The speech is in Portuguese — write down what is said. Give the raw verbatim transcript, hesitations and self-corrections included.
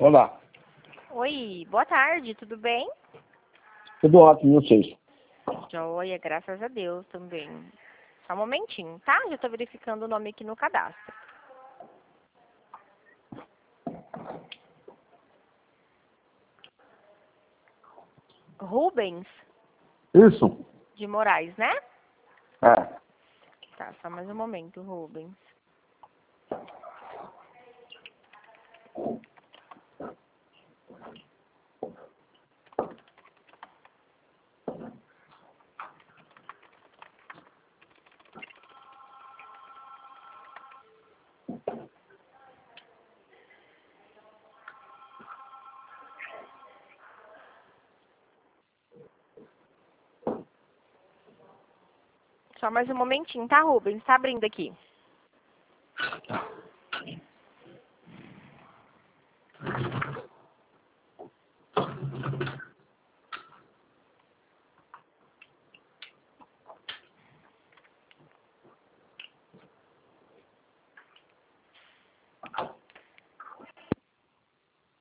Olá. Oi, boa tarde, tudo bem? Tudo ótimo, e vocês? Joia, graças a Deus também. Só um momentinho, tá? Já tô verificando o nome aqui no cadastro. Rubens Isso? de Moraes, né? É. Tá, só mais um momento, Rubens. Só mais um momentinho, tá, Rubens? Tá abrindo aqui.